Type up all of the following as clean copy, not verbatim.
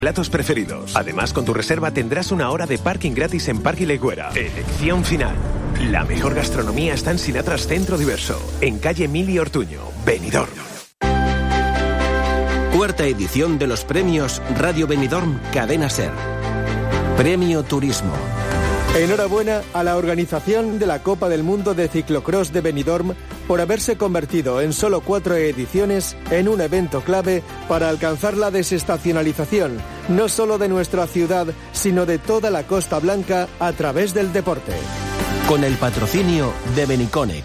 Platos preferidos. Además, con tu reserva tendrás una hora de parking gratis en Parque Legüera. Elección final. La mejor gastronomía está en Sinatra's Centro Diverso, en calle Mili Ortuño, Benidorm. Cuarta edición de los premios Radio Benidorm Cadena Ser. Premio Turismo. Enhorabuena a la organización de la Copa del Mundo de Ciclocross de Benidorm por haberse convertido en solo 4 ediciones en un evento clave para alcanzar la desestacionalización, no solo de nuestra ciudad, sino de toda la Costa Blanca a través del deporte. Con el patrocinio de Beniconnect.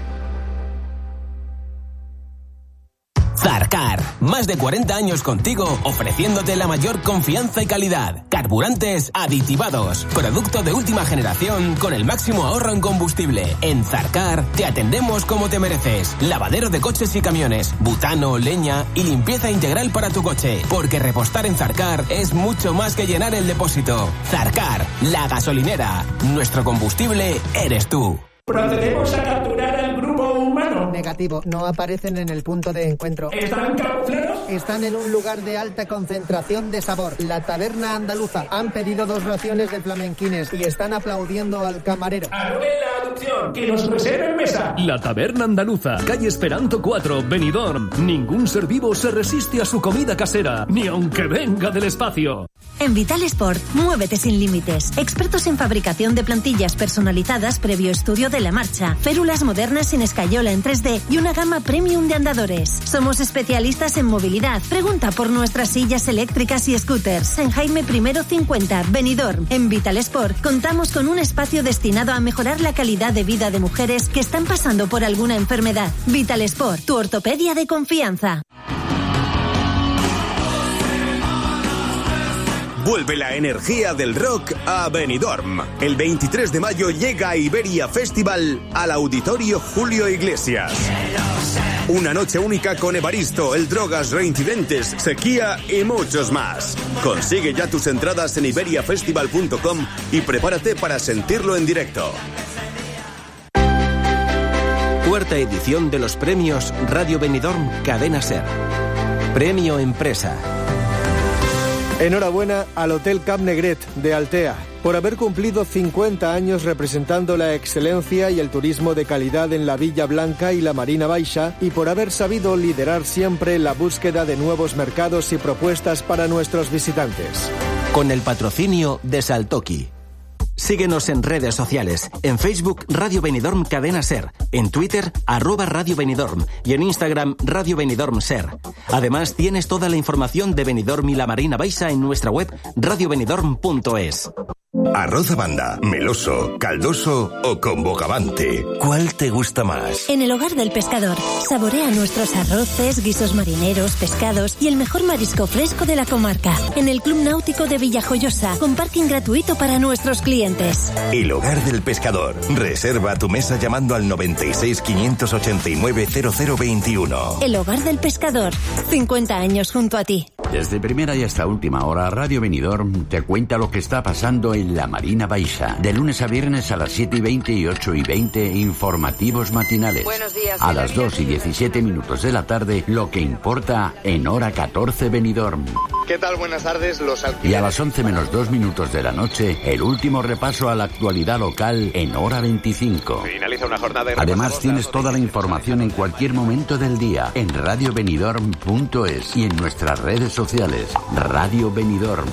Zarcar, más de 40 años contigo, ofreciéndote la mayor confianza y calidad. Carburantes aditivados, producto de última generación con el máximo ahorro en combustible. En Zarcar te atendemos como te mereces. Lavadero de coches y camiones, butano, leña y limpieza integral para tu coche. Porque repostar en Zarcar es mucho más que llenar el depósito. Zarcar, la gasolinera. Nuestro combustible eres tú. Procedemos a capturar al grupo humano. Negativo, no aparecen en el punto de encuentro. ¿Están camuflados? Están en un lugar de alta concentración de sabor, la Taberna Andaluza. Han pedido 2 raciones de flamenquines y están aplaudiendo al camarero. Anule la adopción, que nos reserven mesa. La Taberna Andaluza, calle Esperanto 4, Benidorm. Ningún ser vivo se resiste a su comida casera, ni aunque venga del espacio. En Vital Sport, muévete sin límites. Expertos en fabricación de plantillas personalizadas previo estudio de la marcha, férulas modernas sin escayola en 3D y una gama premium de andadores. Somos especialistas en movilidad. Pregunta por nuestras sillas eléctricas y scooters. En Jaime I 50, Benidorm. En Vital Sport contamos con un espacio destinado a mejorar la calidad de vida de mujeres que están pasando por alguna enfermedad. Vital Sport, tu ortopedia de confianza. Vuelve la energía del rock a Benidorm. El 23 de mayo llega Iberia Festival al Auditorio Julio Iglesias. Una noche única con Evaristo, El Drogas, Reincidentes, Sequía y muchos más. Consigue ya tus entradas en iberiafestival.com y prepárate para sentirlo en directo. Cuarta edición de los premios Radio Benidorm Cadena Ser. Premio Empresa. Enhorabuena al Hotel Cap Negret de Altea por haber cumplido 50 años representando la excelencia y el turismo de calidad en la Villa Blanca y la Marina Baixa y por haber sabido liderar siempre la búsqueda de nuevos mercados y propuestas para nuestros visitantes. Con el patrocinio de Saltoki. Síguenos en redes sociales, en Facebook Radio Benidorm Cadena Ser, en Twitter @Radio Benidorm y en Instagram Radio Benidorm Ser. Además tienes toda la información de Benidorm y la Marina Baixa en nuestra web radiobenidorm.es. Arroz a banda, meloso, caldoso o con bogavante. ¿Cuál te gusta más? En el Hogar del Pescador, saborea nuestros arroces, guisos marineros, pescados y el mejor marisco fresco de la comarca. En el Club Náutico de Villajoyosa, con parking gratuito para nuestros clientes. El Hogar del Pescador. Reserva tu mesa llamando al 96 589 0021. El Hogar del Pescador, 50 años junto a ti. Desde primera y hasta última hora, Radio Benidorm te cuenta lo que está pasando en la Marina Baixa. De lunes a viernes a las 7:20 y 8:20, informativos matinales. Buenos días. A las 2:17 de la tarde, lo que importa en hora 14 Benidorm. ¿Qué tal? Buenas tardes. Los alquileres. Y a las 11:02 de la noche, el último repaso a la actualidad local en hora 25. Finaliza una jornada. Además, tienes toda la información en cualquier momento del día en radiobenidorm.es y en nuestras redes sociales. Radio Benidorm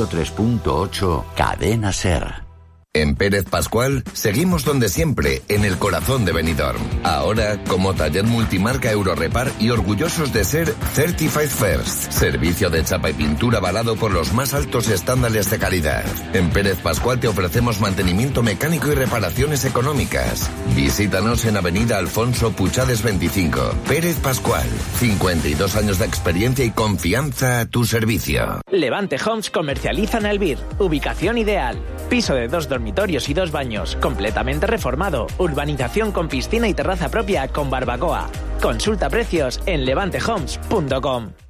103.8, Cadena Ser. En Pérez Pascual seguimos donde siempre, en el corazón de Benidorm. Ahora como taller multimarca Eurorepar y orgullosos de ser Certified First. Servicio de chapa y pintura avalado por los más altos estándares de calidad. En Pérez Pascual te ofrecemos mantenimiento mecánico y reparaciones económicas. Visítanos en Avenida Alfonso Puchades 25. Pérez Pascual, 52 años de experiencia y confianza a tu servicio. Levante Homes comercializa en Albir. Ubicación ideal. Piso de 2 dormitorios y 2 baños, completamente reformado. Urbanización con piscina y terraza propia con barbacoa. Consulta precios en levantehomes.com.